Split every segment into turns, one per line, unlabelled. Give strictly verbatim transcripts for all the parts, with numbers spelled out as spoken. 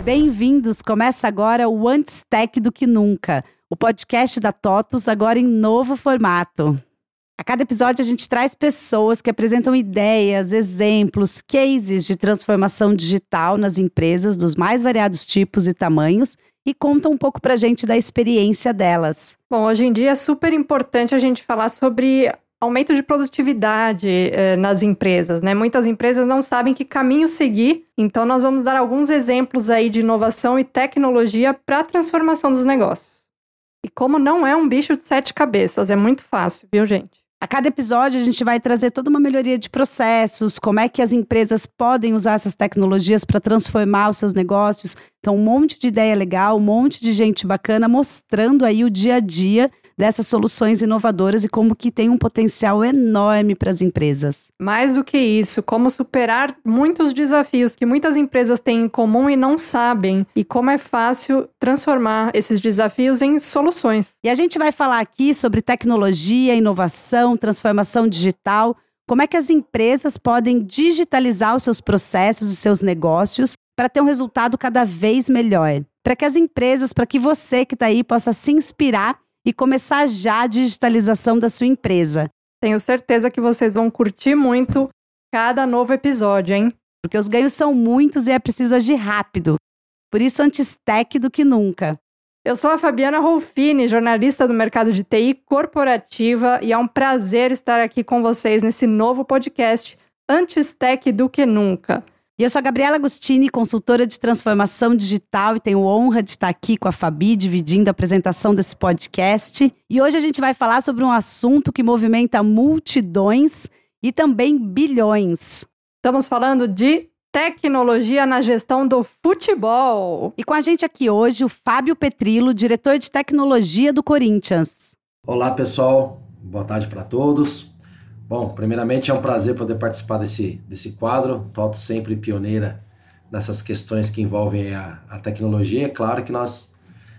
Bem-vindos! Começa agora o Antes Tech do que Nunca, o podcast da TOTUS, agora em novo formato. A cada episódio a gente traz pessoas que apresentam ideias, exemplos, cases de transformação digital nas empresas dos mais variados tipos e tamanhos e contam um pouco pra gente da experiência delas.
Bom, hoje em dia é super importante a gente falar sobre aumento de produtividade eh, nas empresas, né? Muitas empresas não sabem que caminho seguir, então nós vamos dar alguns exemplos aí de inovação e tecnologia para a transformação dos negócios. E como não é um bicho de sete cabeças, é muito fácil, viu, gente?
A cada episódio a gente vai trazer toda uma melhoria de processos, como é que as empresas podem usar essas tecnologias para transformar os seus negócios. Então, um monte de ideia legal, um monte de gente bacana mostrando aí o dia a dia dessas soluções inovadoras e como que tem um potencial enorme para as empresas.
Mais do que isso, como superar muitos desafios que muitas empresas têm em comum e não sabem, e como é fácil transformar esses desafios em soluções.
E a gente vai falar aqui sobre tecnologia, inovação, transformação digital, como é que as empresas podem digitalizar os seus processos e seus negócios para ter um resultado cada vez melhor. Para que as empresas, para que você que está aí possa se inspirar e começar já a digitalização da sua empresa.
Tenho certeza que vocês vão curtir muito cada novo episódio, hein?
Porque os ganhos são muitos e é preciso agir rápido. Por isso, antes tech do que nunca.
Eu sou a Fabiana Rolfini, jornalista do mercado de T I corporativa, e é um prazer estar aqui com vocês nesse novo podcast, Antes Tech do que Nunca.
E eu sou a Gabriela Agostini, consultora de transformação digital, e tenho honra de estar aqui com a Fabi, dividindo a apresentação desse podcast. E hoje a gente vai falar sobre um assunto que movimenta multidões e também bilhões.
Estamos falando de tecnologia na gestão do futebol.
E com a gente aqui hoje o Fábio Petrillo, diretor de tecnologia do Corinthians.
Olá, pessoal. Boa tarde para todos. Bom, primeiramente é um prazer poder participar desse, desse quadro. TOTUS sempre pioneira nessas questões que envolvem a, a tecnologia. É claro que nós,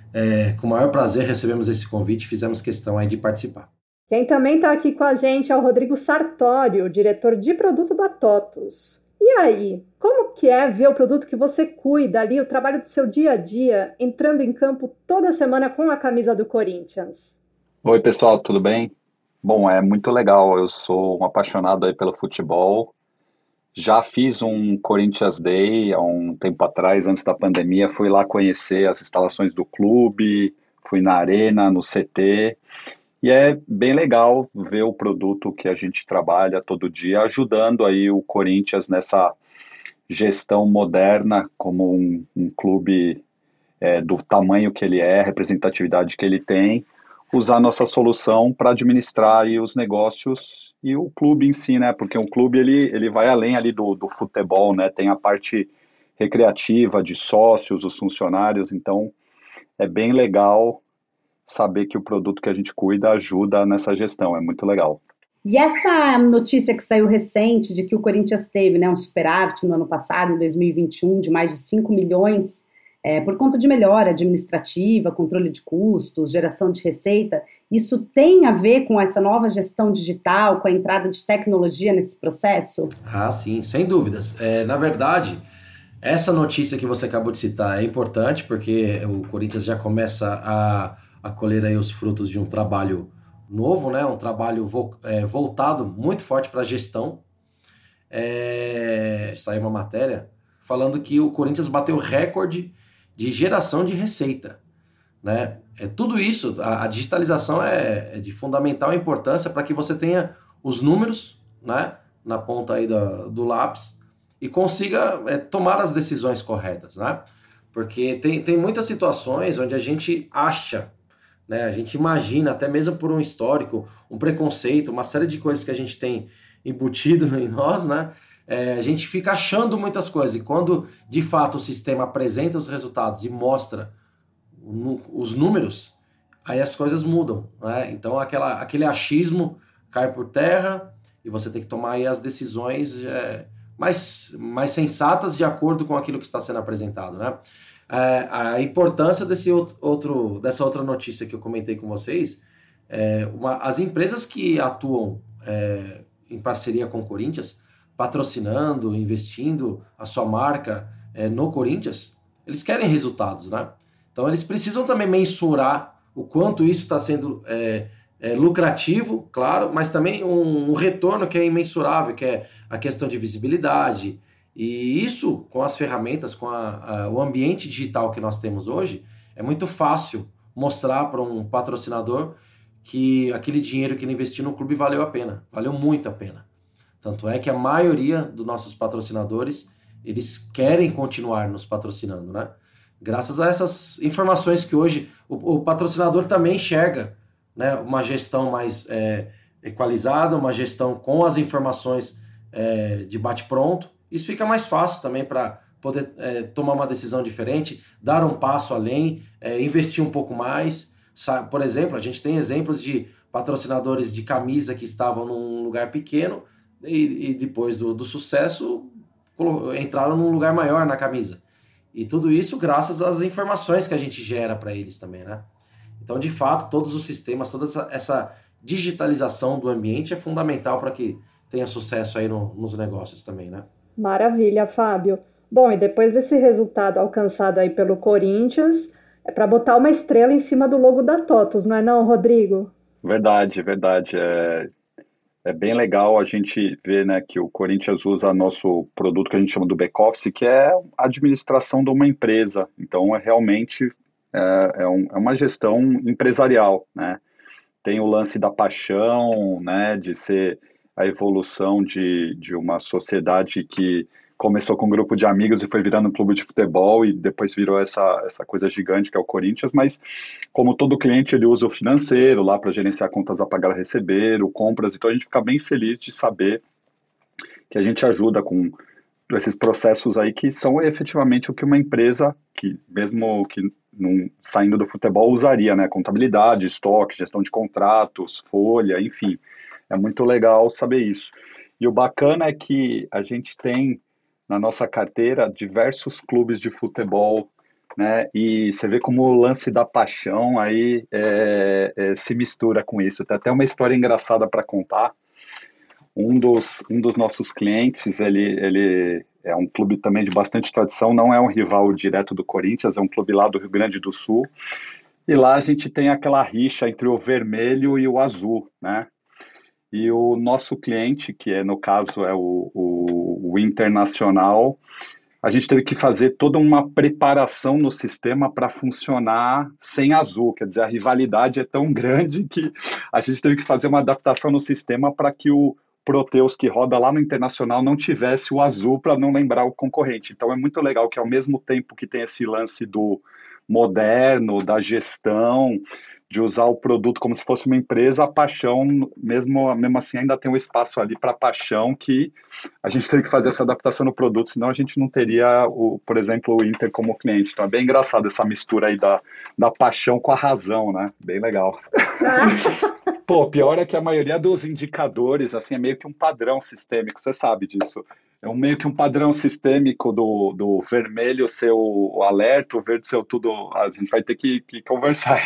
é, com o maior prazer, recebemos esse convite e fizemos questão aí de participar.
Quem também está aqui com a gente é o Rodrigo Sartório, diretor de produto da TOTUS. E aí, como que é ver o produto que você cuida ali, o trabalho do seu dia a dia, entrando em campo toda semana com a camisa do Corinthians?
Oi, pessoal, tudo bem? Bom, é muito legal, eu sou um apaixonado aí pelo futebol, já fiz um Corinthians Day há um tempo atrás, antes da pandemia, fui lá conhecer as instalações do clube, fui na arena, no C T, e é bem legal ver o produto que a gente trabalha todo dia, ajudando aí o Corinthians nessa gestão moderna, como um, um clube é, do tamanho que ele é, representatividade que ele tem, usar nossa solução para administrar aí os negócios e o clube em si, né? Porque o clube ele, ele vai além ali do, do futebol, né? Tem a parte recreativa de sócios, os funcionários, então é bem legal saber que o produto que a gente cuida ajuda nessa gestão, é muito legal.
E essa notícia que saiu recente de que o Corinthians teve, né, um superávit no ano passado, em dois mil e vinte e um, de mais de cinco milhões, É, por conta de melhora administrativa, controle de custos, geração de receita, isso tem a ver com essa nova gestão digital, com a entrada de tecnologia nesse processo?
Ah, sim, sem dúvidas. É, na verdade, essa notícia que você acabou de citar é importante porque o Corinthians já começa a, a colher aí os frutos de um trabalho novo, né? Um trabalho vo, é, voltado muito forte para a gestão. É, saiu uma matéria falando que o Corinthians bateu recorde de geração de receita, né? É, tudo isso, a, a digitalização é, é de fundamental importância para que você tenha os números, né, na ponta aí do, do lápis e consiga é, tomar as decisões corretas, né? Porque tem, tem muitas situações onde a gente acha, né, a gente imagina, até mesmo por um histórico, um preconceito, uma série de coisas que a gente tem embutido em nós, né? É, a gente fica achando muitas coisas e quando de fato o sistema apresenta os resultados e mostra no, os números, aí as coisas mudam, né? Então aquela, aquele achismo cai por terra e você tem que tomar aí as decisões é, mais, mais sensatas de acordo com aquilo que está sendo apresentado, né? É, a importância desse outro, dessa outra notícia que eu comentei com vocês, é, uma, as empresas que atuam é, em parceria com o Corinthians, patrocinando, investindo a sua marca é, no Corinthians, eles querem resultados, né? Então eles precisam também mensurar o quanto isso está sendo é, é, lucrativo, claro, mas também um, um retorno que é imensurável, que é a questão de visibilidade. E isso, com as ferramentas, com a, a, o ambiente digital que nós temos hoje, é muito fácil mostrar para um patrocinador que aquele dinheiro que ele investiu no clube valeu a pena, valeu muito a pena. Tanto é que a maioria dos nossos patrocinadores, eles querem continuar nos patrocinando, né? Graças a essas informações que hoje o, o patrocinador também enxerga, né? Uma gestão mais é, equalizada, uma gestão com as informações é, de bate-pronto. Isso fica mais fácil também para poder é, tomar uma decisão diferente, dar um passo além, é, investir um pouco mais. Por exemplo, a gente tem exemplos de patrocinadores de camisa que estavam num lugar pequeno e, e depois do, do sucesso entraram num lugar maior na camisa. E tudo isso graças às informações que a gente gera para eles também, né? Então, de fato, todos os sistemas, toda essa, essa digitalização do ambiente é fundamental para que tenha sucesso aí no, nos negócios também, né?
Maravilha, Fábio. Bom, e depois desse resultado alcançado aí pelo Corinthians, é para botar uma estrela em cima do logo da TOTUS, não é não, Rodrigo?
Verdade, verdade. É, é bem legal a gente ver, né, que o Corinthians usa nosso produto que a gente chama do back-office, que é a administração de uma empresa. Então, é realmente é, é, um, é uma gestão empresarial, né? Tem o lance da paixão, né, de ser a evolução de, de uma sociedade que começou com um grupo de amigos e foi virando um clube de futebol e depois virou essa, essa coisa gigante que é o Corinthians, mas como todo cliente ele usa o financeiro lá para gerenciar contas a pagar a receber, o compras, então a gente fica bem feliz de saber que a gente ajuda com esses processos aí que são efetivamente o que uma empresa, que mesmo que não, saindo do futebol, usaria, né? Contabilidade, estoque, gestão de contratos, folha, enfim. É muito legal saber isso. E o bacana é que a gente tem na nossa carteira diversos clubes de futebol, né? E você vê como o lance da paixão aí é, é, se mistura com isso. Tem até uma história engraçada para contar. Um dos, um dos nossos clientes, ele, ele é um clube também de bastante tradição, não é um rival direto do Corinthians, é um clube lá do Rio Grande do Sul. E lá a gente tem aquela rixa entre o vermelho e o azul, né? E o nosso cliente, que é, no caso é o, o, o Internacional, a gente teve que fazer toda uma preparação no sistema para funcionar sem azul. Quer dizer, a rivalidade é tão grande que a gente teve que fazer uma adaptação no sistema para que o Proteus, que roda lá no Internacional, não tivesse o azul para não lembrar o concorrente. Então é muito legal que ao mesmo tempo que tem esse lance do moderno, da gestão, de usar o produto como se fosse uma empresa, a paixão, mesmo, mesmo assim, ainda tem um espaço ali para paixão que a gente tem que fazer essa adaptação no produto, senão a gente não teria, o, por exemplo, o Inter como cliente. Então é bem engraçado essa mistura aí da, da paixão com a razão, né? Bem legal. Pô, pior é que a maioria dos indicadores, assim, é meio que um padrão sistêmico, você sabe disso. É um, meio que um padrão sistêmico do, do vermelho ser o, o alerta, o verde ser o tudo. A gente vai ter que, que conversar.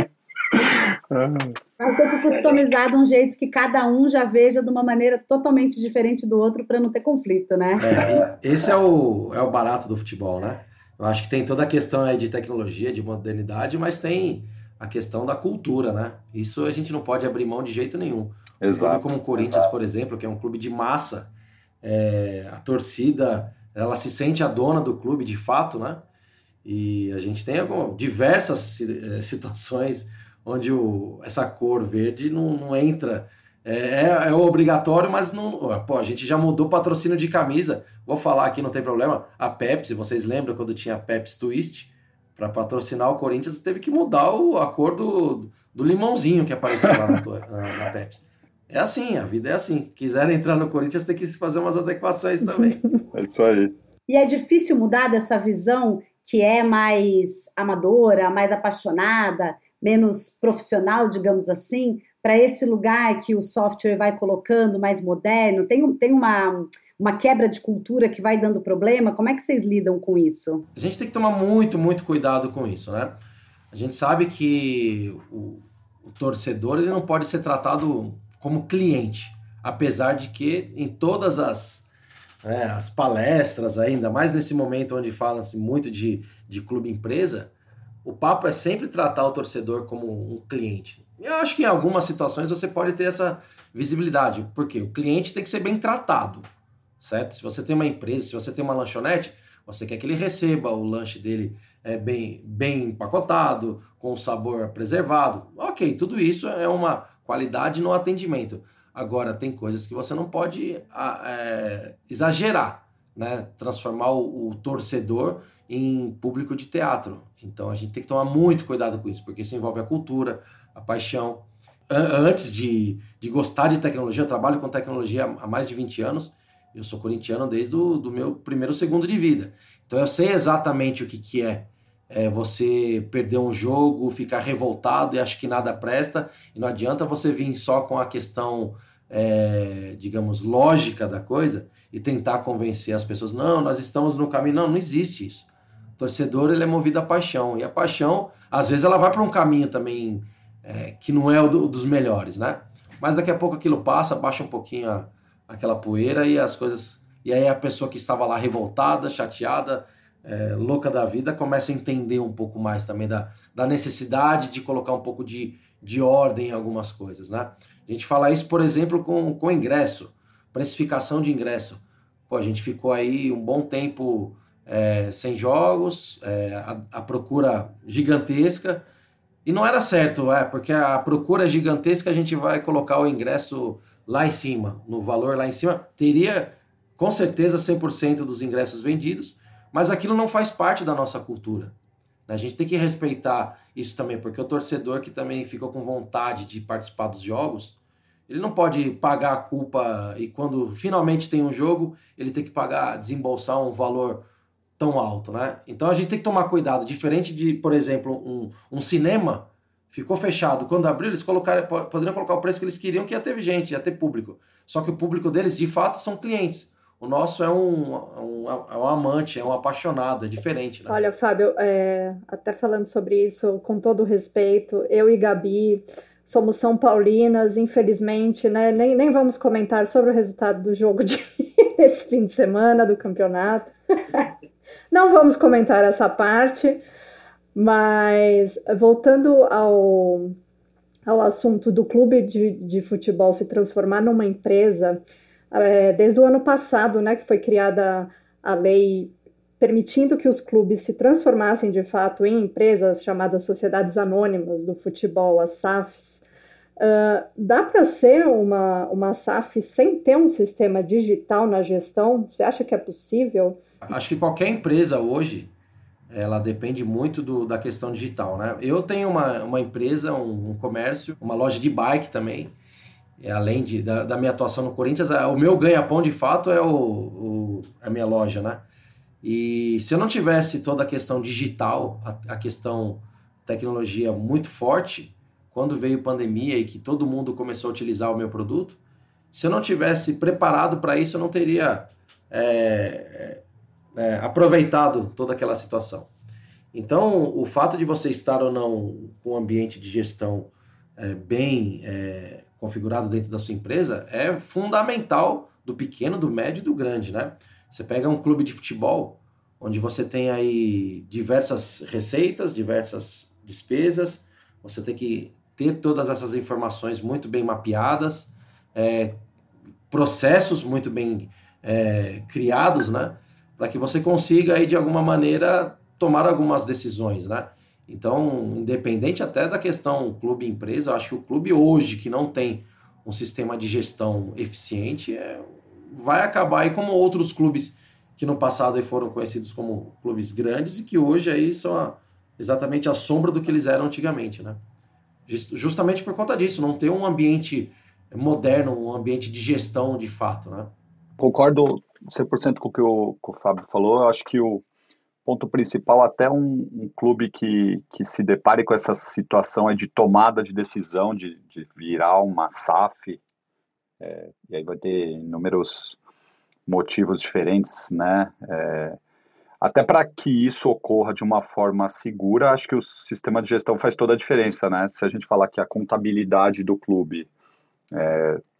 Vai ter que customizar de um jeito que cada um já veja de uma maneira totalmente diferente do outro para não ter conflito, né?
É, esse é o, é o barato do futebol, né? Eu acho que tem toda a questão aí de tecnologia, de modernidade, mas tem a questão da cultura, né? Isso a gente não pode abrir mão de jeito nenhum.
Exato,
um clube como o Corinthians,
exato.
por exemplo, que é um clube de massa, é, a torcida, ela se sente a dona do clube de fato, né? E a gente tem algumas, diversas situações onde o, essa cor verde não, não entra, é, é obrigatório, mas não, pô, a gente já mudou patrocínio de camisa, vou falar aqui, não tem problema, a Pepsi, vocês lembram quando tinha a Pepsi Twist, para patrocinar o Corinthians, teve que mudar o, a cor do, do limãozinho que apareceu lá na, na, na Pepsi. É assim, a vida é assim, quiserem entrar no Corinthians tem que fazer umas adequações também.
É isso aí.
E é difícil mudar dessa visão que é mais amadora, mais apaixonada, menos profissional, digamos assim, para esse lugar que o software vai colocando mais moderno? Tem, tem uma, uma quebra de cultura que vai dando problema? Como é que vocês lidam com isso?
A gente tem que tomar muito, muito cuidado com isso, né? A gente sabe que o, o torcedor ele não pode ser tratado como cliente, apesar de que em todas as, né, as palestras ainda, mais nesse momento onde fala-se muito de, de clube-empresa, o papo é sempre tratar o torcedor como um cliente. Eu acho que em algumas situações você pode ter essa visibilidade, porque o cliente tem que ser bem tratado, certo? Se você tem uma empresa, se você tem uma lanchonete, você quer que ele receba o lanche dele é, bem, bem empacotado, com o sabor preservado. Ok, tudo isso é uma qualidade no atendimento. Agora, tem coisas que você não pode é, exagerar, né? Transformar o, o torcedor em público de teatro. Então, a gente tem que tomar muito cuidado com isso, porque isso envolve a cultura, a paixão. Antes de, de gostar de tecnologia, eu trabalho com tecnologia há mais de vinte anos, eu sou corintiano desde o do meu primeiro segundo de vida. Então, eu sei exatamente o que, que é, é você perder um jogo, ficar revoltado e achar que nada presta, e não adianta você vir só com a questão, é, digamos, lógica da coisa e tentar convencer as pessoas, não, nós estamos no caminho. Não, não existe isso. O torcedor, ele é movido à paixão, e a paixão, às vezes, ela vai para um caminho também é, que não é o do, dos melhores, né? Mas daqui a pouco aquilo passa, baixa um pouquinho a, aquela poeira e as coisas... E aí a pessoa que estava lá revoltada, chateada, é, louca da vida, começa a entender um pouco mais também da, da necessidade de colocar um pouco de, de ordem em algumas coisas, né? A gente fala isso, por exemplo, com, com ingresso, precificação de ingresso. Pô, a gente ficou aí um bom tempo é, sem jogos, é, a, a procura gigantesca, e não era certo, é, porque a procura gigantesca a gente vai colocar o ingresso lá em cima, no valor lá em cima, teria com certeza cem por cento dos ingressos vendidos, mas aquilo não faz parte da nossa cultura. A gente tem que respeitar isso também, porque o torcedor que também ficou com vontade de participar dos jogos, ele não pode pagar a culpa e quando finalmente tem um jogo, ele tem que pagar, desembolsar um valor tão alto, né? Então a gente tem que tomar cuidado, diferente de, por exemplo, um, um cinema ficou fechado, quando abriu eles colocaram, poderiam colocar o preço que eles queriam, que ia ter gente, ia ter público, só que o público deles de fato são clientes. O nosso é um, um, é um amante, é um apaixonado, é diferente, né?
Olha, Fábio, é, até falando sobre isso, com todo o respeito, eu e Gabi somos São Paulinas, infelizmente, né? Nem, nem vamos comentar sobre o resultado do jogo de, desse fim de semana, do campeonato. Não vamos comentar essa parte, mas voltando ao, ao assunto do clube de, de futebol se transformar numa empresa... É, desde o ano passado, né, que foi criada a lei permitindo que os clubes se transformassem de fato em empresas chamadas Sociedades Anônimas do Futebol, as S A Fs. Uh, dá para ser uma, uma S A F sem ter um sistema digital na gestão? Você acha que é possível?
Acho que qualquer empresa hoje, ela depende muito do, da questão digital, né? Eu tenho uma, uma empresa, um, um comércio, uma loja de bike também. É, além de, da, da minha atuação no Corinthians, o meu ganha-pão de fato é o, o, a minha loja, né? E se eu não tivesse toda a questão digital, a, a questão tecnologia muito forte, quando veio pandemia e que todo mundo começou a utilizar o meu produto, se eu não tivesse preparado para isso, eu não teria é, é, aproveitado toda aquela situação. Então, o fato de você estar ou não com um ambiente de gestão é, bem... É, configurado dentro da sua empresa é fundamental do pequeno, do médio e do grande, né? Você pega um clube de futebol, onde você tem aí diversas receitas, diversas despesas, você tem que ter todas essas informações muito bem mapeadas, é, processos muito bem é, criados, né? Para que você consiga aí de alguma maneira tomar algumas decisões, né? Então, independente até da questão clube-empresa, eu acho que o clube hoje, que não tem um sistema de gestão eficiente, é, vai acabar aí como outros clubes que no passado aí foram conhecidos como clubes grandes e que hoje aí são a, exatamente a sombra do que eles eram antigamente, né? Justamente por conta disso, não ter um ambiente moderno, um ambiente de gestão de fato, né?
Concordo cem por cento com o que o, que o Fábio falou. Eu acho que o ponto principal, até um, um clube que, que se depare com essa situação é de tomada de decisão, de, de virar uma S A F, é, e aí vai ter inúmeros motivos diferentes, né? É, até para que isso ocorra de uma forma segura, acho que o sistema de gestão faz toda a diferença, né? Se a gente falar que a contabilidade do clube é,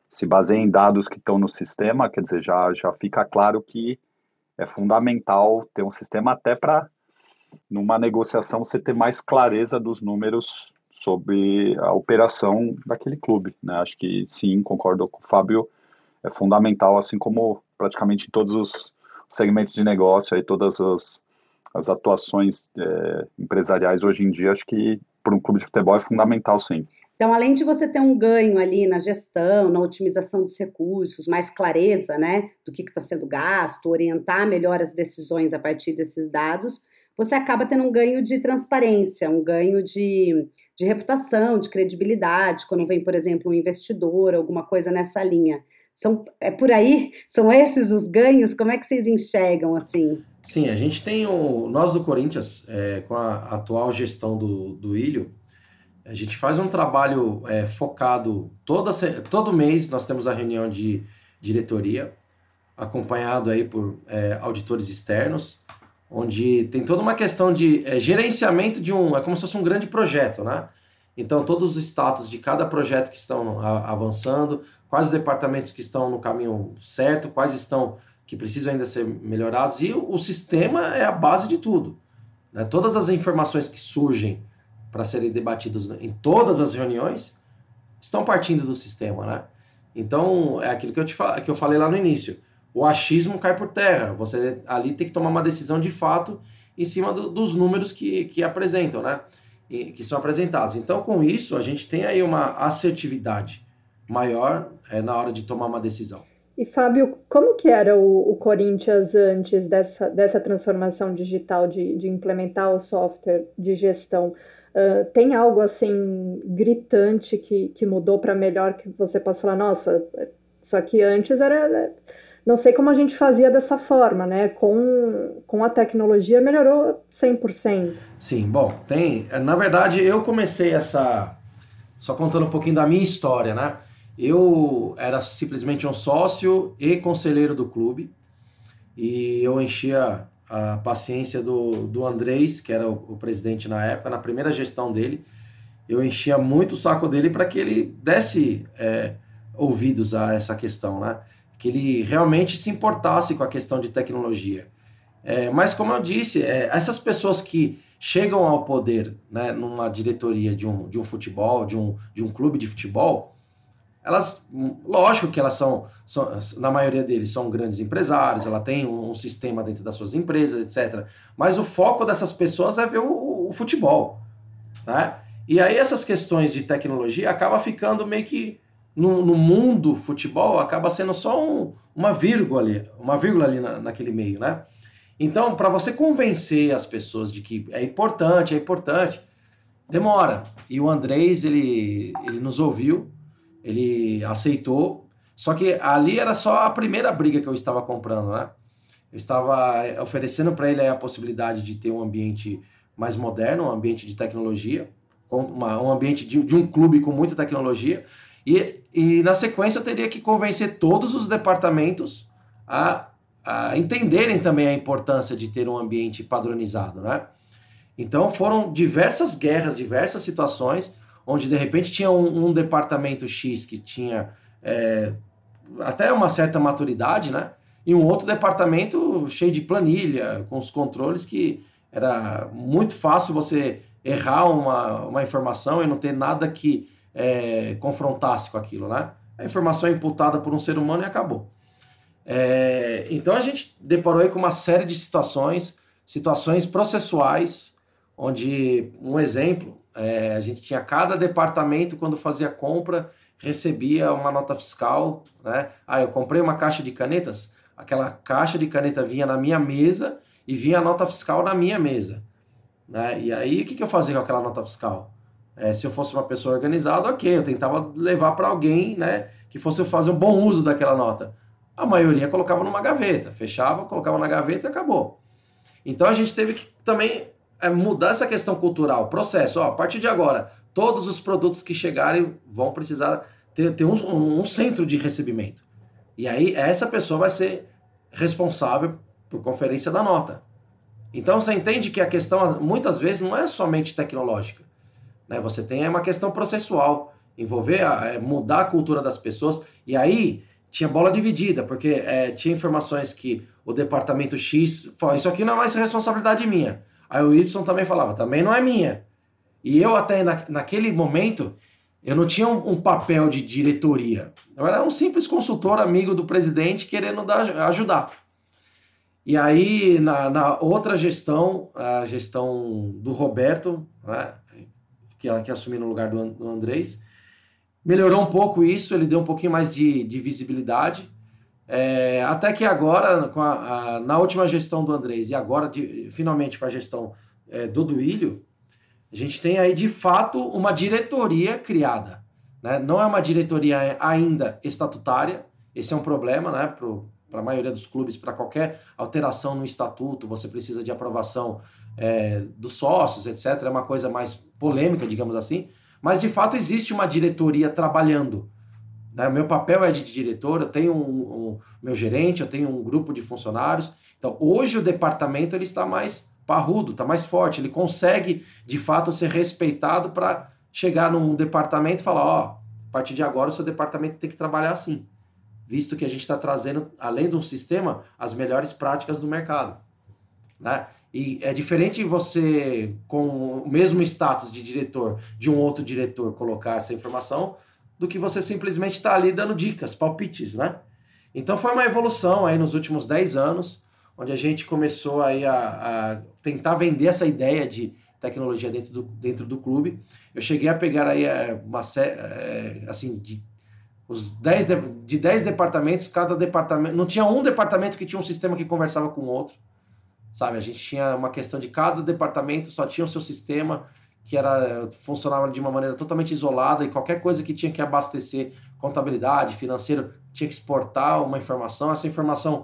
se baseia em dados que estão no sistema, quer dizer, já, já fica claro que é fundamental ter um sistema até para, numa negociação, você ter mais clareza dos números sobre a operação daquele clube, né? Acho que sim, concordo com o Fábio, é fundamental, assim como praticamente em todos os segmentos de negócio, aí todas as, as atuações é, empresariais hoje em dia, acho que para um clube de futebol é fundamental, sim.
Então, além de você ter um ganho ali na gestão, na otimização dos recursos, mais clareza, né, do que está sendo gasto, orientar melhor as decisões a partir desses dados, você acaba tendo um ganho de transparência, um ganho de, de reputação, de credibilidade, quando vem, por exemplo, um investidor, alguma coisa nessa linha. São, é por aí? São esses os ganhos? Como é que vocês enxergam, assim?
Sim, a gente tem o... Nós do Corinthians, é, com a atual gestão do, do Ilho, a gente faz um trabalho é, focado, toda, todo mês nós temos a reunião de diretoria, acompanhado aí por é, auditores externos, onde tem toda uma questão de é, gerenciamento de um... É como se fosse um grande projeto, né? Então, todos os status de cada projeto que estão a, avançando, quais os departamentos que estão no caminho certo, quais estão que precisam ainda ser melhorados, e o, o sistema é a base de tudo, né? Todas as informações que surgem para serem debatidas em todas as reuniões estão partindo do sistema, né? Então, é aquilo que eu, te, que eu falei lá no início. O achismo cai por terra. Você ali tem que tomar uma decisão de fato em cima do, dos números que, que apresentam, né? E, que são apresentados. Então, com isso, a gente tem aí uma assertividade maior é, na hora de tomar uma decisão.
E, Fábio, como que era o, o Corinthians antes dessa, dessa transformação digital, de, de implementar o software de gestão? Uh, tem algo, assim, gritante que, que mudou para melhor, que você possa falar, nossa, isso aqui antes era... Não sei como a gente fazia dessa forma, né? Com, com a tecnologia melhorou cem por cento.
Sim, bom, tem... Na verdade, eu comecei essa... Só contando um pouquinho da minha história, né? Eu era simplesmente um sócio e conselheiro do clube. E eu enchia a paciência do, do Andrés, que era o, o presidente na época, na primeira gestão dele. Eu enchia muito o saco dele para que ele desse é, ouvidos a essa questão, né? Que ele realmente se importasse com a questão de tecnologia. É, mas, como eu disse, é, essas pessoas que chegam ao poder, né, numa diretoria de um, de um futebol, de um, de um clube de futebol, elas, lógico que elas são, são, na maioria deles, são grandes empresários, ela tem um, um sistema dentro das suas empresas, etcétera. Mas o foco dessas pessoas é ver o, o futebol, né? E aí essas questões de tecnologia acabam ficando meio que No, no mundo futebol, acaba sendo só um, uma vírgula ali, uma vírgula ali na, naquele meio, né? Então, para você convencer as pessoas de que é importante, é importante, demora. E o Andrés, ele, ele nos ouviu, ele aceitou, só que ali era só a primeira briga que eu estava comprando, né? Eu estava oferecendo para ele a possibilidade de ter um ambiente mais moderno, um ambiente de tecnologia, uma, um ambiente de, de um clube com muita tecnologia. E, e na sequência eu teria que convencer todos os departamentos a, a entenderem também a importância de ter um ambiente padronizado, né? Então foram diversas guerras, diversas situações, onde de repente tinha um, um departamento X que tinha é, até uma certa maturidade, né? E um outro departamento cheio de planilha, com os controles, que era muito fácil você errar uma, uma informação e não ter nada que É, confrontasse com aquilo, né? A informação é imputada por um ser humano e acabou. É, então a gente deparou aí com uma série de situações, situações processuais, onde, um exemplo, é, a gente tinha cada departamento, quando fazia compra, recebia uma nota fiscal, né? Ah, eu comprei uma caixa de canetas, aquela caixa de caneta vinha na minha mesa e vinha a nota fiscal na minha mesa, né? E aí, o que, que eu fazia com aquela nota fiscal? É, se eu fosse uma pessoa organizada, ok, eu tentava levar para alguém, né, que fosse fazer um bom uso daquela nota. A maioria colocava numa gaveta, fechava, colocava na gaveta e acabou. Então a gente teve que também é, mudar essa questão cultural, processo. Ó, a partir de agora, todos os produtos que chegarem vão precisar ter, ter um, um centro de recebimento. E aí essa pessoa vai ser responsável por conferência da nota. Então você entende que a questão muitas vezes não é somente tecnológica. Né, você tem uma questão processual. envolver, é, mudar a cultura das pessoas. E aí tinha bola dividida, porque é, tinha informações que o departamento X falou, isso aqui não é mais responsabilidade minha. Aí o Y também falava, também não é minha. E eu até na, naquele momento, eu não tinha um, um papel de diretoria. Eu era um simples consultor, amigo do presidente, querendo dar, ajudar. E aí, na, na outra gestão, a gestão do Roberto, né, que, que assumiu no lugar do, do Andrés, melhorou um pouco isso, ele deu um pouquinho mais de, de visibilidade. É, até que agora, com a, a, na última gestão do Andrés e agora, de, finalmente, com a gestão é, do Duílio, a gente tem aí, de fato, uma diretoria criada. Né? Não é uma diretoria ainda estatutária, esse é um problema, né, para a maioria dos clubes, para qualquer alteração no estatuto, você precisa de aprovação é, dos sócios, etcétera. É uma coisa mais polêmica, digamos assim, mas, de fato, existe uma diretoria trabalhando. Né? Meu papel é de diretor, eu tenho um, um, meu gerente, eu tenho um grupo de funcionários. Então, hoje o departamento ele está mais parrudo, está mais forte, ele consegue, de fato, ser respeitado para chegar num departamento e falar, ó, a partir de agora o seu departamento tem que trabalhar assim, visto que a gente está trazendo, além de um sistema, as melhores práticas do mercado. Né? E é diferente você, com o mesmo status de diretor, de um outro diretor, colocar essa informação, do que você simplesmente estar tá ali dando dicas, palpites, né? Então foi uma evolução aí nos últimos dez anos, onde a gente começou aí a, a tentar vender essa ideia de tecnologia dentro do, dentro do clube. Eu cheguei a pegar aí uma série, assim, de, os dez de, de dez departamentos, cada departamento, não tinha um departamento que tinha um sistema que conversava com o outro, sabe? A gente tinha uma questão de cada departamento só tinha o seu sistema, que era, funcionava de uma maneira totalmente isolada, e qualquer coisa que tinha que abastecer contabilidade, financeiro, tinha que exportar uma informação. Essa informação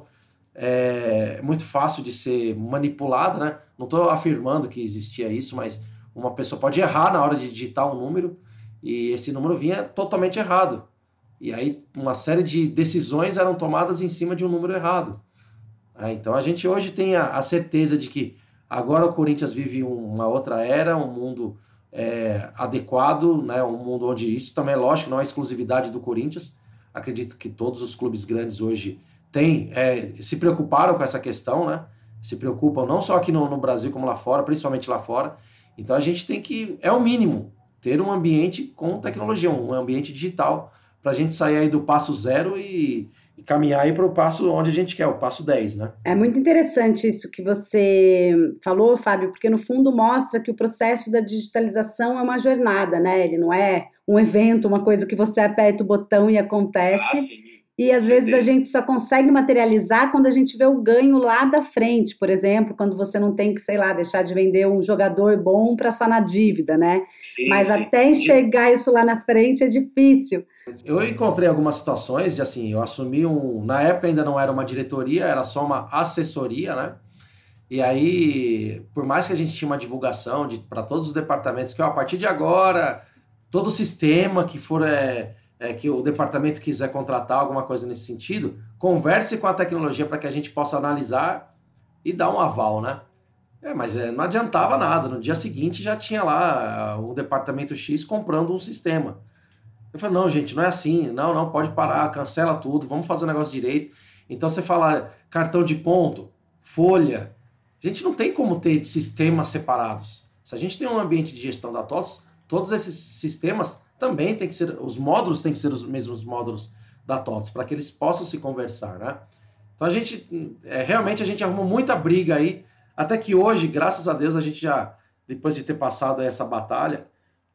é muito fácil de ser manipulada, né? Não estou afirmando que existia isso, mas uma pessoa pode errar na hora de digitar um número, e esse número vinha totalmente errado. E aí uma série de decisões eram tomadas em cima de um número errado. Então a gente hoje tem a, a certeza de que agora o Corinthians vive uma outra era, um mundo é, adequado, né? Um mundo onde isso também é lógico, não é exclusividade do Corinthians. Acredito que todos os clubes grandes hoje têm, é, se preocuparam com essa questão, né? Se preocupam não só aqui no, no Brasil como lá fora, principalmente lá fora. Então a gente tem que, é o mínimo, ter um ambiente com tecnologia, um ambiente digital, para a gente sair aí do passo zero e, e caminhar aí para o passo onde a gente quer, o passo dez, né?
É muito interessante isso que você falou, Fábio, porque no fundo mostra que o processo da digitalização é uma jornada, né? Ele não é um evento, uma coisa que você aperta o botão e acontece. Ah, sim. E às vezes a gente só consegue materializar quando a gente vê o ganho lá da frente, por exemplo, quando você não tem que, sei lá, deixar de vender um jogador bom para sanar dívida, né? Sim, Mas sim. até enxergar isso lá na frente é difícil.
Eu encontrei algumas situações de assim, eu assumi um, na época ainda não era uma diretoria, era só uma assessoria, né? E aí, por mais que a gente tinha uma divulgação para todos os departamentos, que ó, a partir de agora, todo o sistema que for... É, É, que o departamento quiser contratar alguma coisa nesse sentido, converse com a tecnologia para que a gente possa analisar e dar um aval, né? É, mas é, não adiantava nada. No dia seguinte já tinha lá o departamento X comprando um sistema. Eu falei, não, gente, não é assim. Não, não, pode parar, cancela tudo, vamos fazer o negócio direito. Então você fala cartão de ponto, folha. A gente não tem como ter sistemas separados. Se a gente tem um ambiente de gestão da TOTVS, todos esses sistemas também tem que ser, os módulos têm que ser os mesmos módulos da TOTVS, para que eles possam se conversar, né? Então a gente, é, realmente a gente arrumou muita briga aí, até que hoje, graças a Deus, a gente já, depois de ter passado essa batalha,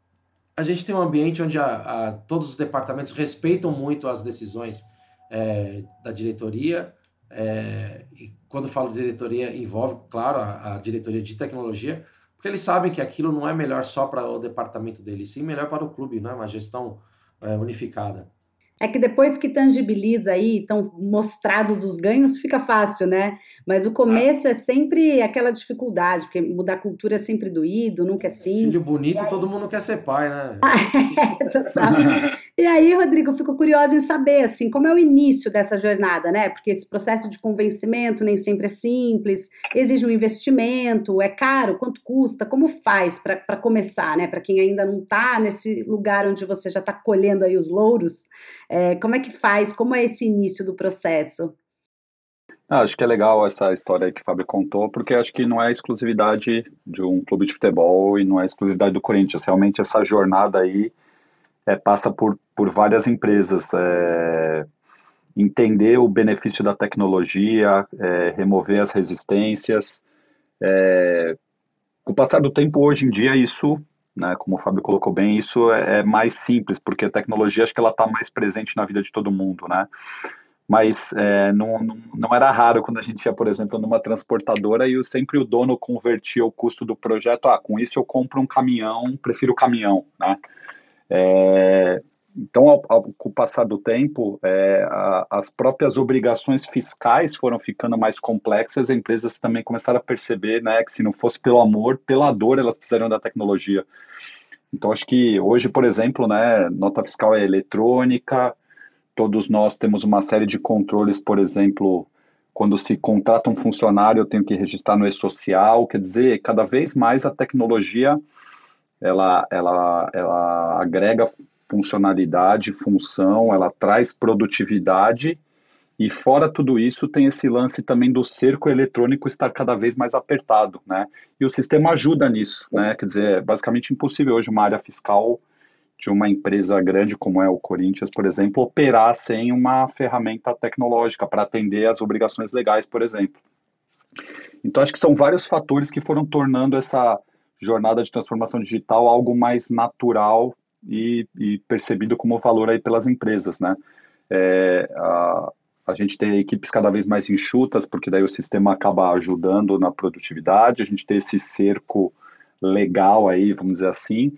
a gente tem um ambiente onde a, a, todos os departamentos respeitam muito as decisões é, da diretoria, é, e quando eu falo de diretoria, envolve, claro, a, a diretoria de tecnologia, porque eles sabem que aquilo não é melhor só para o departamento deles, sim melhor para o clube, né? Uma gestão é, unificada.
É que depois que tangibiliza aí, estão mostrados os ganhos, fica fácil, né? Mas o começo é sempre aquela dificuldade, porque mudar a cultura é sempre doído, nunca é simples.
Filho bonito, aí... todo mundo quer ser pai, né?
É, total. E aí, Rodrigo, eu fico curiosa em saber, assim, como é o início dessa jornada, né? Porque esse processo de convencimento nem sempre é simples, exige um investimento, é caro, quanto custa, como faz para começar, né? Para quem ainda não está nesse lugar onde você já está colhendo aí os louros, é, como é que faz, como é esse início do processo?
Ah, acho que é legal essa história aí que o Fábio contou, porque acho que não é exclusividade de um clube de futebol e não é exclusividade do Corinthians. Realmente essa jornada aí é, passa por, por várias empresas. É, entender o benefício da tecnologia, é, remover as resistências. É, com o passar do tempo, hoje em dia, isso, né, como o Fábio colocou bem, isso é, é mais simples, porque a tecnologia acho que ela está mais presente na vida de todo mundo, né? Mas é, não, não, não era raro quando a gente ia, por exemplo, numa transportadora e sempre o dono convertia o custo do projeto. Ah, com isso eu compro um caminhão, prefiro o caminhão, né? É, então, ao, ao, com o passar do tempo, é, a, as próprias obrigações fiscais foram ficando mais complexas, as empresas também começaram a perceber, né, que se não fosse pelo amor, pela dor, elas precisariam da tecnologia. Então, acho que hoje, por exemplo, né, nota fiscal é eletrônica, todos nós temos uma série de controles, por exemplo, quando se contrata um funcionário, eu tenho que registrar no e-social, quer dizer, cada vez mais a tecnologia, ela, ela, ela agrega funcionalidade, função, ela traz produtividade, e fora tudo isso tem esse lance também do cerco eletrônico estar cada vez mais apertado, né? E o sistema ajuda nisso, né? Quer dizer, é basicamente impossível hoje uma área fiscal de uma empresa grande como é o Corinthians, por exemplo, operar sem uma ferramenta tecnológica para atender às obrigações legais, por exemplo. Então, acho que são vários fatores que foram tornando essa jornada de transformação digital algo mais natural e, e percebido como valor aí pelas empresas, né? É, a, a gente tem equipes cada vez mais enxutas, porque daí o sistema acaba ajudando na produtividade, a gente tem esse cerco legal aí, vamos dizer assim,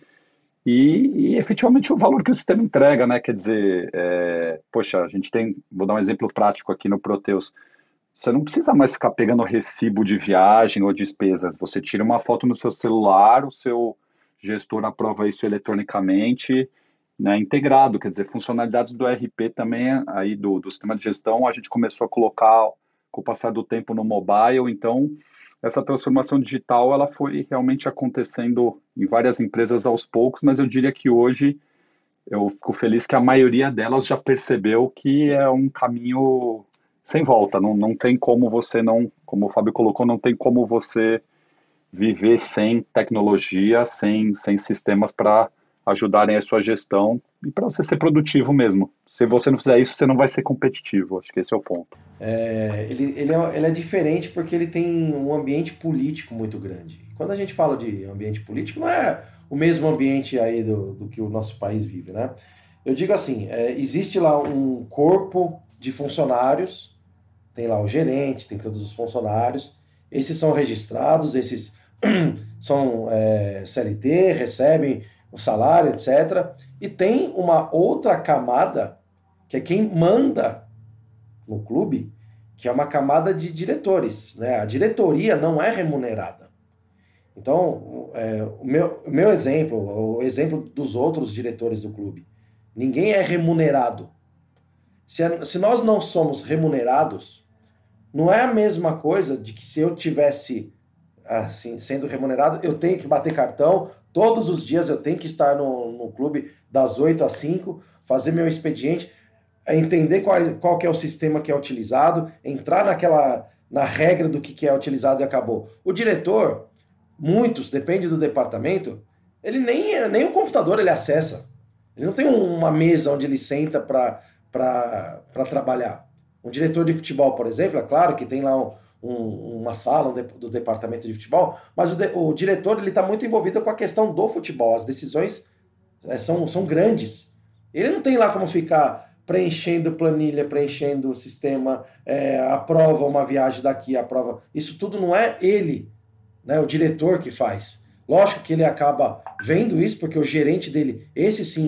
E, e efetivamente o valor que o sistema entrega, né? Quer dizer, é, poxa, a gente tem, vou dar um exemplo prático aqui no Proteus, você não precisa mais ficar pegando recibo de viagem ou despesas, você tira uma foto no seu celular, o seu gestor aprova isso eletronicamente, né, integrado, quer dizer, funcionalidades do E R P também, aí do, do sistema de gestão, a gente começou a colocar com o passar do tempo no mobile, então essa transformação digital ela foi realmente acontecendo em várias empresas aos poucos, mas eu diria que hoje eu fico feliz que a maioria delas já percebeu que é um caminho sem volta, não, não tem como você não, como o Fábio colocou, não tem como você viver sem tecnologia, sem, sem sistemas para ajudarem a sua gestão e para você ser produtivo mesmo. Se você não fizer isso, você não vai ser competitivo. Acho que esse é o ponto.
É, ele, ele, é, ele é diferente porque ele tem um ambiente político muito grande. Quando a gente fala de ambiente político, não é o mesmo ambiente aí do, do que o nosso país vive, né? Eu digo assim, é, existe lá um corpo de funcionários, tem lá o gerente, tem todos os funcionários, esses são registrados, esses são é, C L T, recebem o salário, etcétera. E tem uma outra camada, que é quem manda no clube, que é uma camada de diretores, né? A diretoria não é remunerada. Então, é, o, meu, o meu exemplo, o exemplo dos outros diretores do clube, ninguém é remunerado. Se, a, se nós não somos remunerados, não é a mesma coisa de que se eu tivesse assim, sendo remunerado, eu tenho que bater cartão, todos os dias eu tenho que estar no, no clube das oito às cinco, fazer meu expediente, entender qual, qual que é o sistema que é utilizado, entrar naquela, na regra do que, que é utilizado e acabou. O diretor, muitos, depende do departamento, ele nem, nem o computador ele acessa. Ele não tem uma mesa onde ele senta para trabalhar. Um diretor de futebol, por exemplo, é claro que tem lá um, um, uma sala um de, do departamento de futebol, mas o, de, o diretor está muito envolvido com a questão do futebol. As decisões é, são, são grandes. Ele não tem lá como ficar preenchendo planilha, preenchendo o sistema, é, aprova uma viagem daqui, aprova... Isso tudo não é ele, né, o diretor que faz. Lógico que ele acaba vendo isso, porque o gerente dele, esse sim,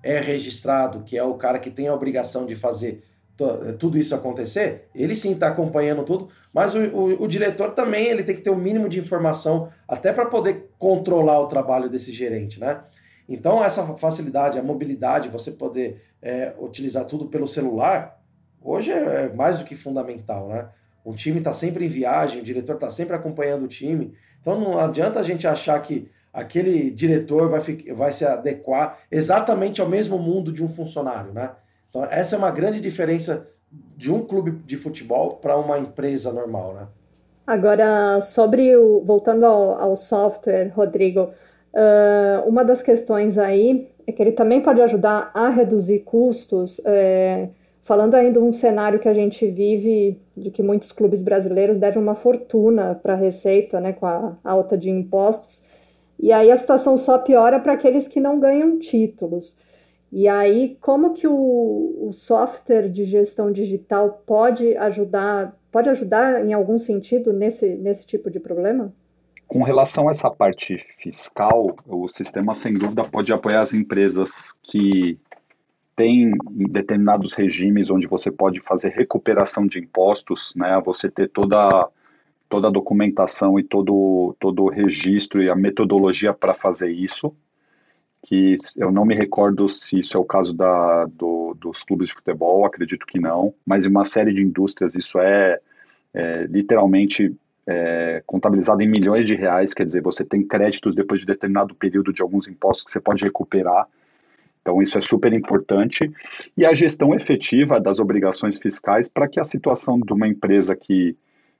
é registrado, que é o cara que tem a obrigação de fazer t- tudo isso acontecer, ele sim está acompanhando tudo, mas o, o, o diretor também ele tem que ter o mínimo de informação até para poder controlar o trabalho desse gerente, né? Então, essa facilidade, a mobilidade, você poder é, utilizar tudo pelo celular, hoje é, é mais do que fundamental, né? O time está sempre em viagem, o diretor está sempre acompanhando o time, então não adianta a gente achar que aquele diretor vai, vai se adequar exatamente ao mesmo mundo de um funcionário, né? Então, essa é uma grande diferença de um clube de futebol para uma empresa normal, né?
Agora, sobre o, voltando ao, ao software, Rodrigo, uh, uma das questões aí é que ele também pode ajudar a reduzir custos, é, falando ainda de um cenário que a gente vive, de que muitos clubes brasileiros devem uma fortuna para a Receita, né, com a alta de impostos, e aí a situação só piora para aqueles que não ganham títulos. E aí, como que o, o software de gestão digital pode ajudar, pode ajudar em algum sentido nesse, nesse tipo de problema?
Com relação a essa parte fiscal, o sistema, sem dúvida, pode apoiar as empresas que têm determinados regimes onde você pode fazer recuperação de impostos, né? Você ter toda, toda a documentação e todo, todo o registro e a metodologia para fazer isso, que eu não me recordo se isso é o caso da, do, dos clubes de futebol, acredito que não, mas em uma série de indústrias isso é, é literalmente é, contabilizado em milhões de reais, quer dizer, você tem créditos depois de determinado período de alguns impostos que você pode recuperar, então isso é super importante, e a gestão efetiva das obrigações fiscais para que a situação de uma empresa que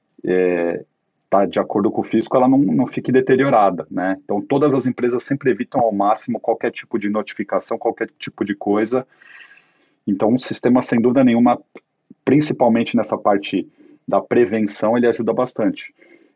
é, tá de acordo com o fisco, ela não, não fique deteriorada, né? Então, todas as empresas sempre evitam ao máximo qualquer tipo de notificação, qualquer tipo de coisa. Então, o sistema, sem dúvida nenhuma, principalmente nessa parte da prevenção, ele ajuda bastante.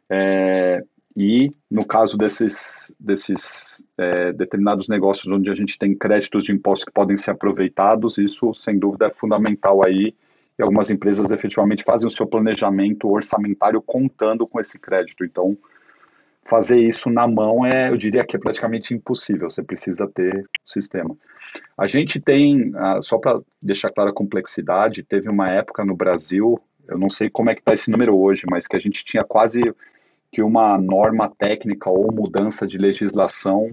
É, e, no caso desses, desses é, determinados negócios onde a gente tem créditos de impostos que podem ser aproveitados, isso, sem dúvida, é fundamental aí. E algumas empresas efetivamente fazem o seu planejamento orçamentário contando com esse crédito. Então, fazer isso na mão é, eu diria que é praticamente impossível. Você precisa ter o sistema. A gente tem, só para deixar clara a complexidade, teve uma época no Brasil, eu não sei como é que está esse número hoje, mas que a gente tinha quase que uma norma técnica ou mudança de legislação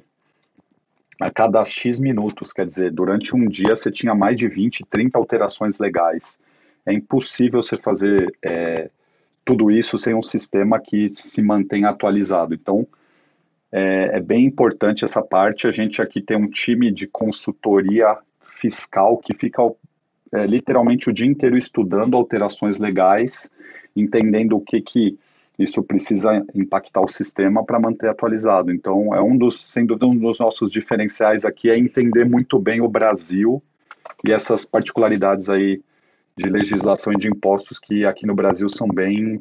a cada X minutos. Quer dizer, durante um dia você tinha mais de vinte, trinta alterações legais. É impossível você fazer é, tudo isso sem um sistema que se mantenha atualizado. Então, é, é bem importante essa parte. A gente aqui tem um time de consultoria fiscal que fica é, literalmente o dia inteiro estudando alterações legais, entendendo o que, que isso precisa impactar o sistema para manter atualizado. Então, é um dos, sem dúvida, um dos nossos diferenciais aqui é entender muito bem o Brasil e essas particularidades aí de legislação e de impostos que aqui no Brasil são bem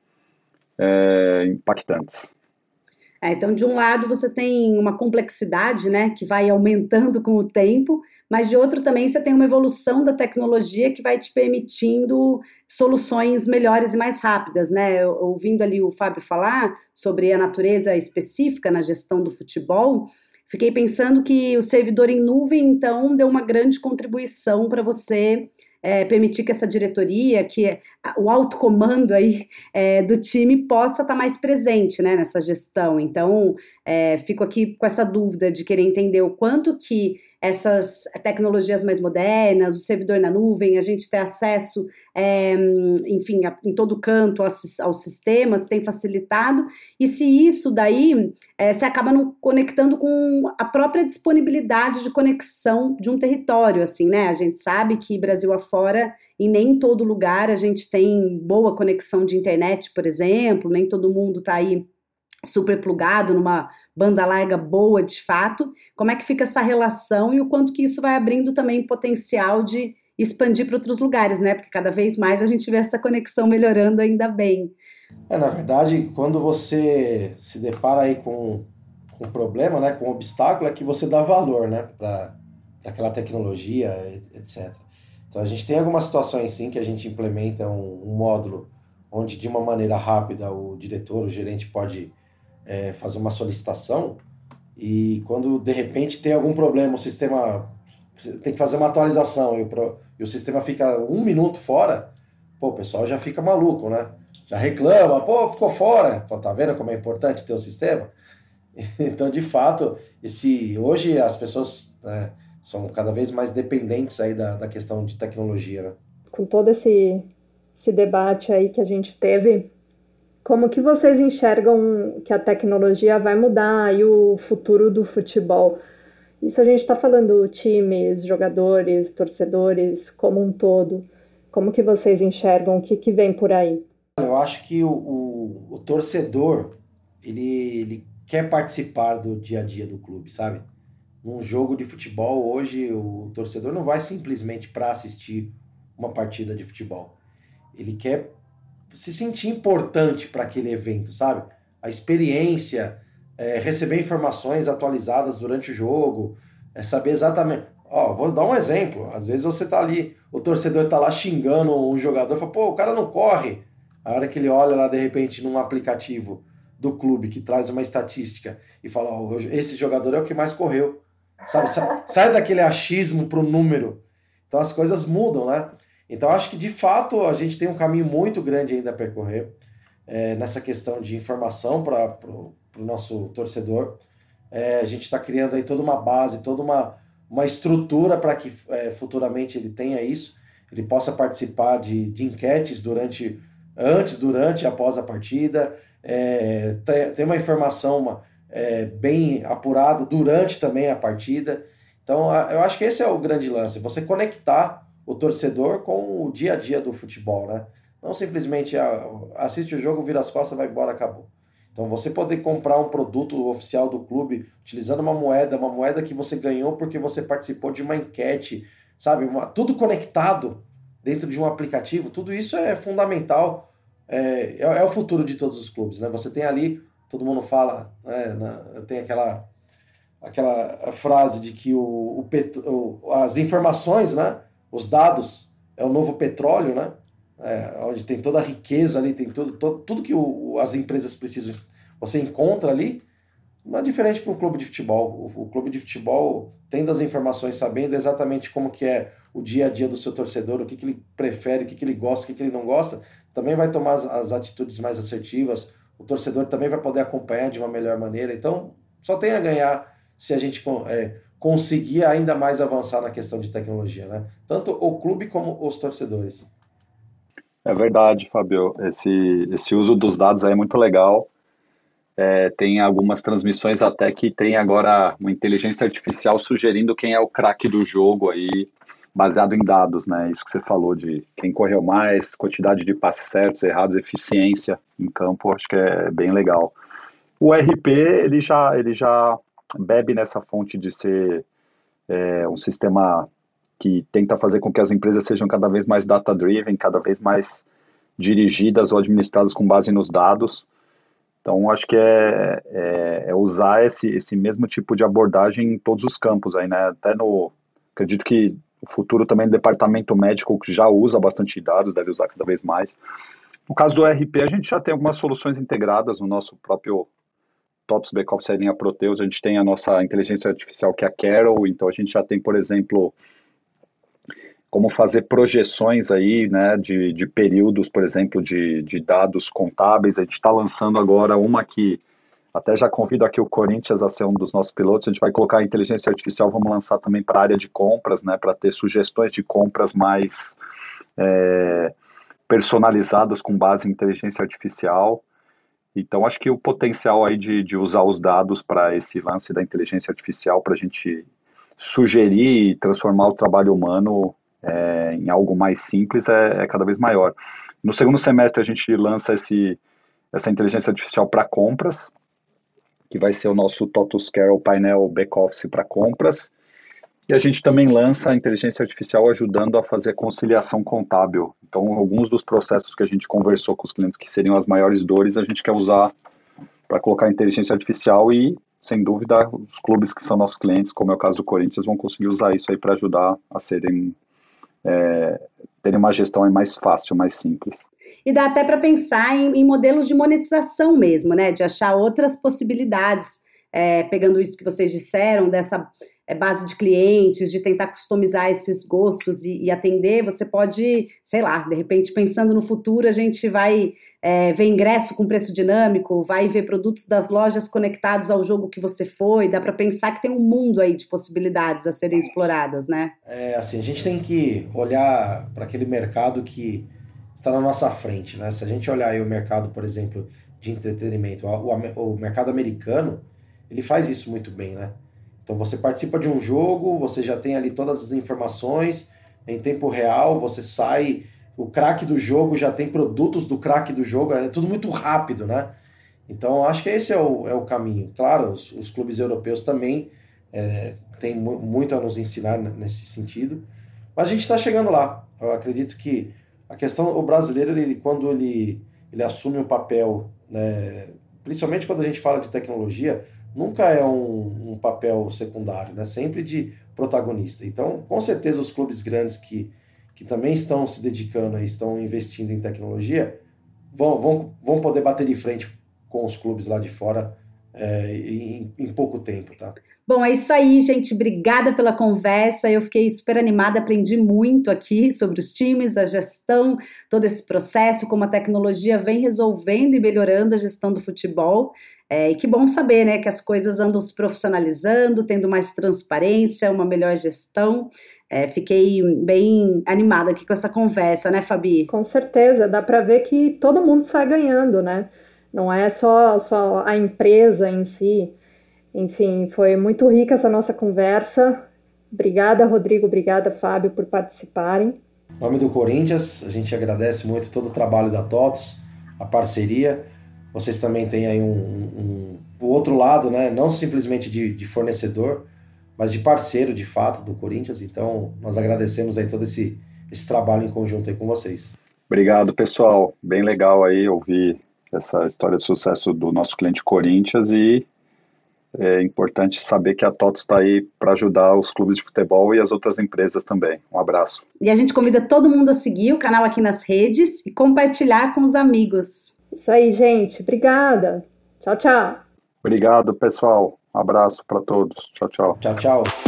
é, impactantes.
É, então, de um lado, você tem uma complexidade, né, que vai aumentando com o tempo, mas de outro também você tem uma evolução da tecnologia que vai te permitindo soluções melhores e mais rápidas, né? Eu, ouvindo ali o Fábio falar sobre a natureza específica na gestão do futebol, fiquei pensando que o servidor em nuvem, então, deu uma grande contribuição para você É, permitir que essa diretoria, que o alto comando aí é, do time possa estar mais presente, né, nessa gestão. Então, é, fico aqui com essa dúvida de querer entender o quanto que essas tecnologias mais modernas, o servidor na nuvem, a gente ter acesso, é, enfim, a, em todo canto aos, aos sistemas, tem facilitado, e se isso daí, é, se acaba não conectando com a própria disponibilidade de conexão de um território, assim, né, a gente sabe que Brasil afora, em nem todo lugar a gente tem boa conexão de internet, por exemplo, nem todo mundo está aí super plugado numa banda larga boa de fato. Como é que fica essa relação e o quanto que isso vai abrindo também potencial de expandir para outros lugares, né? Porque cada vez mais a gente vê essa conexão melhorando, ainda bem.
É, na verdade, quando você se depara aí com um problema, né, com um obstáculo, é que você dá valor, né, para aquela tecnologia, etcétera. Então a gente tem algumas situações sim que a gente implementa um, um módulo onde de uma maneira rápida o diretor, o gerente pode é, fazer uma solicitação e quando de repente tem algum problema, o sistema tem que fazer uma atualização e o, pro, e o sistema fica um minuto fora, pô, o pessoal já fica maluco, né? Já reclama, pô, ficou fora. Pô, tá vendo como é importante ter o sistema? Então, de fato, esse, hoje as pessoas, né, são cada vez mais dependentes aí da, da questão de tecnologia, né?
Com todo esse, esse debate aí que a gente teve, como que vocês enxergam que a tecnologia vai mudar aí o futuro do futebol? Isso a gente está falando times, jogadores, torcedores, como um todo. Como que vocês enxergam o que, que vem por aí?
Eu acho que o, o, o torcedor, ele, ele quer participar do dia a dia do clube, sabe? Num jogo de futebol, hoje, o torcedor não vai simplesmente para assistir uma partida de futebol. Ele quer se sentir importante para aquele evento, sabe? A experiência, é, receber informações atualizadas durante o jogo, é saber exatamente... Ó, vou dar um exemplo. Às vezes você tá ali, o torcedor tá lá xingando um jogador, fala, pô, o cara não corre. A hora que ele olha lá, de repente, num aplicativo do clube que traz uma estatística e fala, ó, esse jogador é o que mais correu. Sabe? Sai daquele achismo pro número. Então as coisas mudam, né? Então acho que de fato a gente tem um caminho muito grande ainda a percorrer é, nessa questão de informação para o nosso torcedor. É, a gente está criando aí toda uma base, toda uma, uma estrutura para que é, futuramente ele tenha isso, ele possa participar de, de enquetes durante, antes, durante e após a partida, é, ter, ter uma informação uma, é, bem apurada durante também a partida. Então eu acho que esse é o grande lance, você conectar o torcedor com o dia a dia do futebol, né? Não simplesmente ah, assiste o jogo, vira as costas, vai embora, acabou. Então você poder comprar um produto oficial do clube utilizando uma moeda, uma moeda que você ganhou porque você participou de uma enquete, sabe? Uma, tudo conectado dentro de um aplicativo, tudo isso é fundamental, é, é, é o futuro de todos os clubes, né? Você tem ali, todo mundo fala, né, na, tem aquela, aquela frase de que o, o, pet, o, as informações, né? Os dados é o novo petróleo, né? É, onde tem toda a riqueza ali, tem tudo, todo, tudo que o, as empresas precisam, você encontra ali. Não é diferente para um clube de futebol. O, o clube de futebol, tendo as informações, sabendo exatamente como que é o dia a dia do seu torcedor, o que, que ele prefere, o que, que ele gosta, o que, que ele não gosta, também vai tomar as, as atitudes mais assertivas. O torcedor também vai poder acompanhar de uma melhor maneira. Então, só tem a ganhar se a gente é, conseguir ainda mais avançar na questão de tecnologia, né? Tanto o clube como os torcedores.
É verdade, Fábio. Esse, esse uso dos dados aí é muito legal. É, tem algumas transmissões até que tem agora uma inteligência artificial sugerindo quem é o craque do jogo aí, baseado em dados, né? Isso que você falou de quem correu mais, quantidade de passes certos, errados, eficiência em campo, acho que é bem legal. O R P, ele já, ele já bebe nessa fonte de ser é, um sistema que tenta fazer com que as empresas sejam cada vez mais data-driven, cada vez mais dirigidas ou administradas com base nos dados. Então, acho que é, é, é usar esse, esse mesmo tipo de abordagem em todos os campos. Aí, né? Até no, acredito que o futuro também do departamento médico, que já usa bastante dados, deve usar cada vez mais. No caso do R P, a gente já tem algumas soluções integradas no nosso próprio TOTVS Backoffice, a linha Proteus. A gente tem a nossa inteligência artificial, que é a Carol. Então, a gente já tem, por exemplo, como fazer projeções aí, né, de, de períodos, por exemplo, de, de dados contábeis. A gente está lançando agora uma que até já convido aqui o Corinthians a ser um dos nossos pilotos. A gente vai colocar a inteligência artificial, vamos lançar também para a área de compras, né, para ter sugestões de compras mais é, personalizadas com base em inteligência artificial. Então, acho que o potencial aí de, de usar os dados para esse lance da inteligência artificial, para a gente sugerir e transformar o trabalho humano É, em algo mais simples, é, é cada vez maior. No segundo semestre a gente lança esse, essa inteligência artificial para compras, que vai ser o nosso TOTVS Carol painel back-office para compras, e a gente também lança a inteligência artificial ajudando a fazer conciliação contábil. Então, alguns dos processos que a gente conversou com os clientes que seriam as maiores dores, a gente quer usar para colocar a inteligência artificial e, sem dúvida, os clubes que são nossos clientes, como é o caso do Corinthians, vão conseguir usar isso aí para ajudar a serem É, terem uma gestão mais fácil, mais simples.
E dá até para pensar em, em modelos de monetização mesmo, né? De achar outras possibilidades, é, pegando isso que vocês disseram, dessa, é, base de clientes, de tentar customizar esses gostos e, e atender, você pode, sei lá, de repente pensando no futuro, a gente vai é, ver ingresso com preço dinâmico, vai ver produtos das lojas conectados ao jogo que você foi, dá para pensar que tem um mundo aí de possibilidades a serem exploradas, né?
É, assim, a gente tem que olhar para aquele mercado que está na nossa frente, né? Se a gente olhar aí o mercado, por exemplo, de entretenimento, o, o mercado americano, ele faz isso muito bem, né? Então você participa de um jogo, você já tem ali todas as informações em tempo real, você sai, o craque do jogo já tem produtos do craque do jogo, é tudo muito rápido, né? Então acho que esse é o, é o caminho. Claro, os, os clubes europeus também é, têm muito a nos ensinar nesse sentido, mas a gente está chegando lá. Eu acredito que a questão, o brasileiro, ele, quando ele, ele assume um papel, né, principalmente quando a gente fala de tecnologia, nunca é um, um papel secundário, né? Sempre de protagonista. Então, com certeza, os clubes grandes que, que também estão se dedicando e estão investindo em tecnologia vão, vão, vão poder bater de frente com os clubes lá de fora é, em, em pouco tempo, tá?
Bom, é isso aí, gente. Obrigada pela conversa. Eu fiquei super animada, aprendi muito aqui sobre os times, a gestão, todo esse processo, como a tecnologia vem resolvendo e melhorando a gestão do futebol. É, e que bom saber, né, que as coisas andam se profissionalizando, tendo mais transparência, uma melhor gestão. É, fiquei bem animada aqui com essa conversa, né, Fabi?
Com certeza, dá para ver que todo mundo sai ganhando, né? Não é só, só a empresa em si. Enfim, foi muito rica essa nossa conversa. Obrigada, Rodrigo, obrigada, Fábio, por participarem.
Em nome do Corinthians, a gente agradece muito todo o trabalho da TOTUS, a parceria. Vocês também têm aí um, um, um outro lado, né? Não simplesmente de, de fornecedor, mas de parceiro, de fato, do Corinthians. Então, nós agradecemos aí todo esse, esse trabalho em conjunto aí com vocês.
Obrigado, pessoal. Bem legal aí ouvir essa história de sucesso do nosso cliente Corinthians e é importante saber que a TOTUS está aí para ajudar os clubes de futebol e as outras empresas também. Um abraço.
E a gente convida todo mundo a seguir o canal aqui nas redes e compartilhar com os amigos.
Isso aí, gente. Obrigada. Tchau, tchau.
Obrigado, pessoal. Um abraço para todos. Tchau, tchau.
Tchau, tchau.